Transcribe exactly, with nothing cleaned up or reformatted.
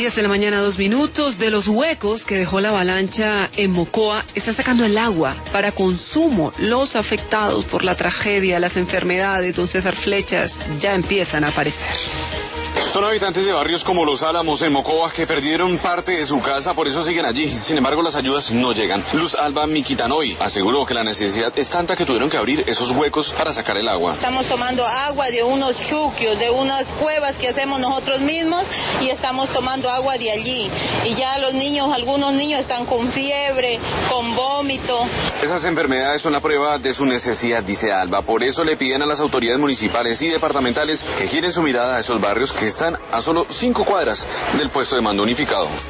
diez de la mañana, dos minutos. De los huecos que dejó la avalancha en Mocoa, están sacando el agua para consumo. Los afectados por la tragedia, las enfermedades, don César Flechas, ya empiezan a aparecer. Son habitantes de barrios como Los Álamos, en Mocoa, que perdieron parte de su casa, por eso siguen allí. Sin embargo, las ayudas no llegan. Luz Alba Miquitanoy aseguró que la necesidad es tanta que tuvieron que abrir esos huecos para sacar el agua. Estamos tomando agua de unos chuquios, de unas cuevas que hacemos nosotros mismos, y estamos tomando agua de allí. Y ya los niños, algunos niños están con fiebre, con vómito. Esas enfermedades son la prueba de su necesidad, dice Alba. Por eso le piden a las autoridades municipales y departamentales que giren su mirada a esos barrios que están a solo cinco cuadras del puesto de mando unificado.